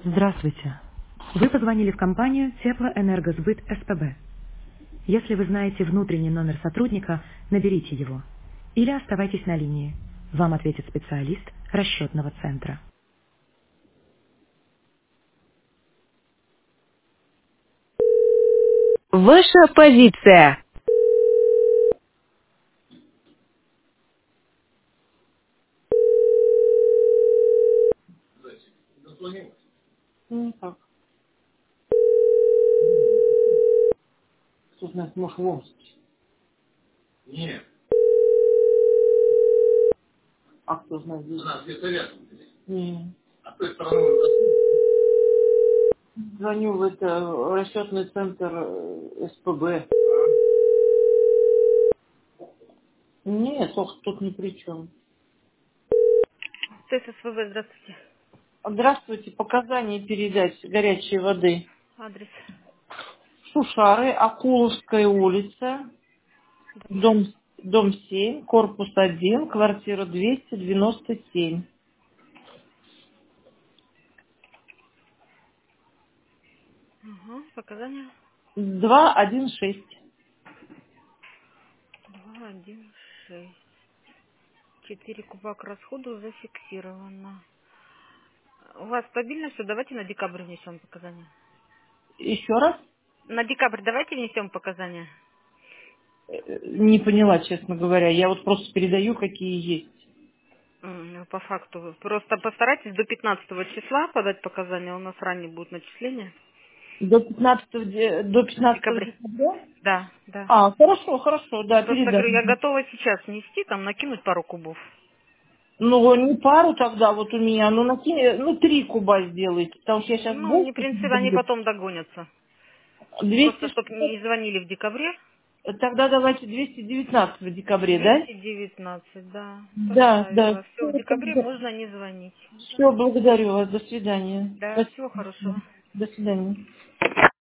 Здравствуйте. Вы позвонили в компанию Теплоэнергосбыт СПБ. Если вы знаете внутренний номер сотрудника, наберите его. Или оставайтесь на линии. Вам ответит специалист расчетного центра. Ваша позиция. Никак. Кто знает, может, в Омске. Нет, А кто знает, у здесь? нас где-то рядом. Не. А с той стороны он доступен. Звоню в это расчетный центр СПБ. Нет, ох, тут ни при чем. ТССВВ, здравствуйте. Здравствуйте, показания передать горячей воды. Адрес. Шушары, Акуловская улица, дом 7, корпус 1, квартира 297. Ага, показания. 216. 216. 4 кубак расходу зафиксировано. У вас стабильно все? Давайте на декабрь внесем показания. Еще раз? На декабрь давайте внесем показания. Не поняла, честно говоря. Я вот просто передаю, какие есть. По факту. Просто постарайтесь до 15 числа подать показания. У нас ранее будет начисление. До 15, до В 15 декабре. декабря? Да, да. А, хорошо, хорошо, да, Просто говорю, я передам. готова сейчас внести, там накинуть пару кубов. Ну, не пару тогда вот у меня, ну, 3 куба сделайте, потому что я сейчас Ну, не принципиально, они потом догонятся. Просто, 200, чтобы не звонили в декабре. тогда давайте 219 в декабре, да? 219, да. Да, Поставила. да. Все, в декабре можно не звонить. Да. Все, благодарю вас, до свидания. Да, всего Спасибо. хорошего. До свидания.